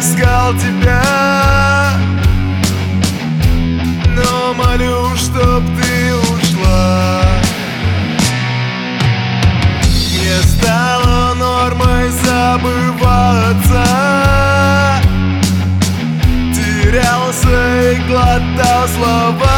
искал тебя, но молю, чтоб ты ушла. Мне стало нормой забываться, терялся и глотал слова.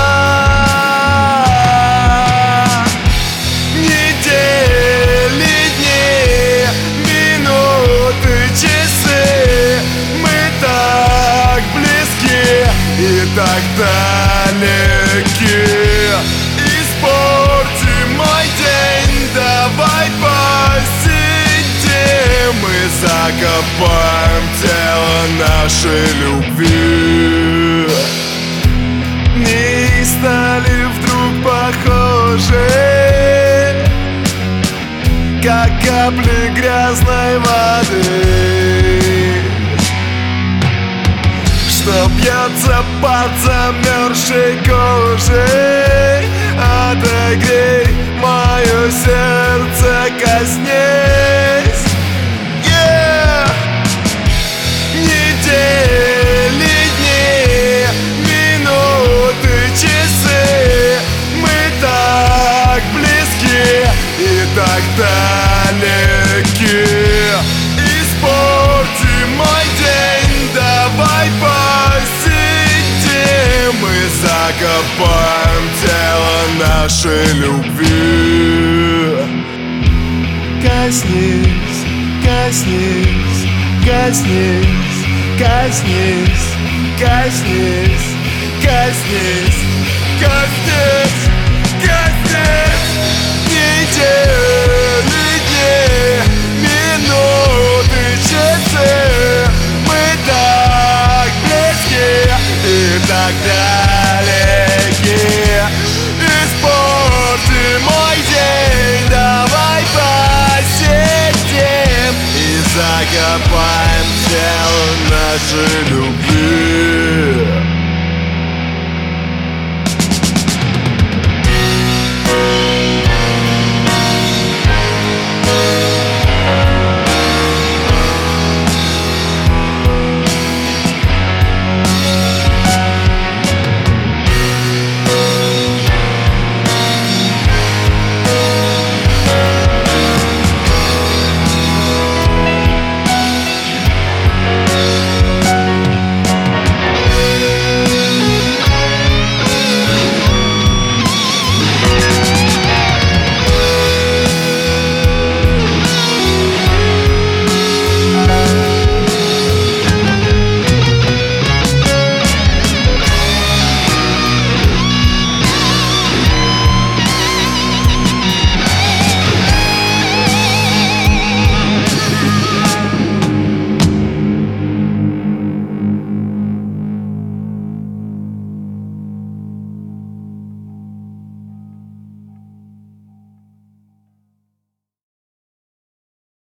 Недели, дни, минуты, часы, мы так близки и так далеки. Испорти мой день, давай посидим, мы закопаем тело нашей любви. Дни стали вдруг похожи, как капли грязной воды, что бьется под замерзшей кожей. Отогрей мое сердце, коснись. Недели, дни, минуты, часы, мы так близки и так далеки. Испорти мой день, давай посидим, мы закопаем тело нашей любви. Коснись, коснись, коснись, коснись, коснись, коснись, коснись, коснись. Недели, дни, минуты, часы, мы так близки и так далеки. Испорти мой день, давай посидим и закопаем тело нашей любви.